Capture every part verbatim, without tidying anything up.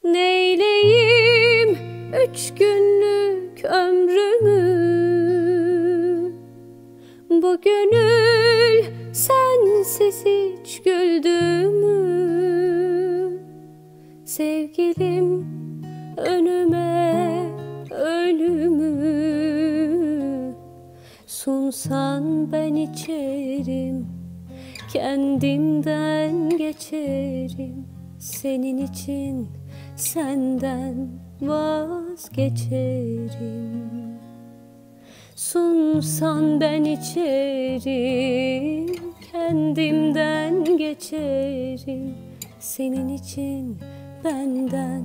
Neyleyim üç günlük ömrümü, bu gönül sensiz hiç güldü mü? Sevgilim önüme ölümü sunsan ben içerim, kendimden geçerim. Senin için senden vazgeçerim. Sunsan ben içerim, kendimden geçerim. Senin için benden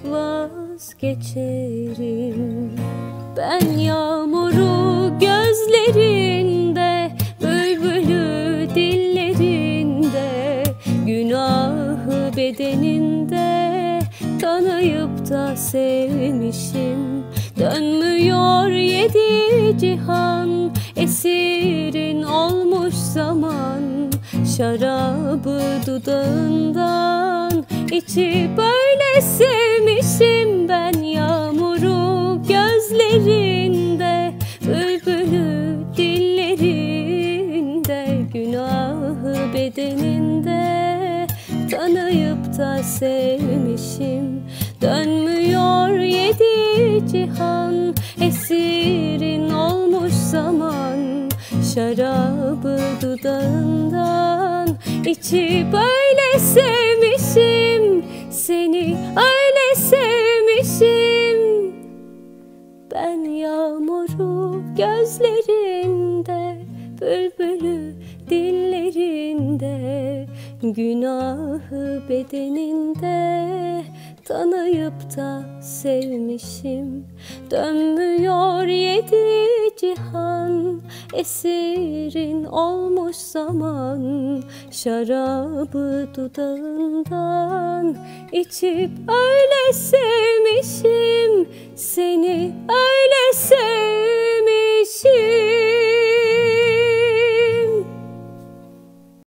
vazgeçerim. Ben yağmuru gözlerinde, bülbülü dillerinde, günahı bedeninde tanıyıp da sevmişim. Dönmüyor yedi cihan, esirin olmuş zaman. Şarabı dudağından içip böyle sevmişim. Ben yağmuru gözlerinde, bülbülü dillerinde, günahı bedeninde tanıyıp da sevmişim. Dönmüyor yedi cihan, esirin olmuş zaman. Şarabı dudağından içip öyle sevmişim. Seni öyle sevmişim. Ben yağmuru gözlerinde, bülbülü dillerinde, günahı bedeninde tanıyıp da sevmişim. Dönmüyor yedi cihan, esirin olmuş zaman. Şarabı dudağından içip öyle sevmişim. Seni öyle sevmişim.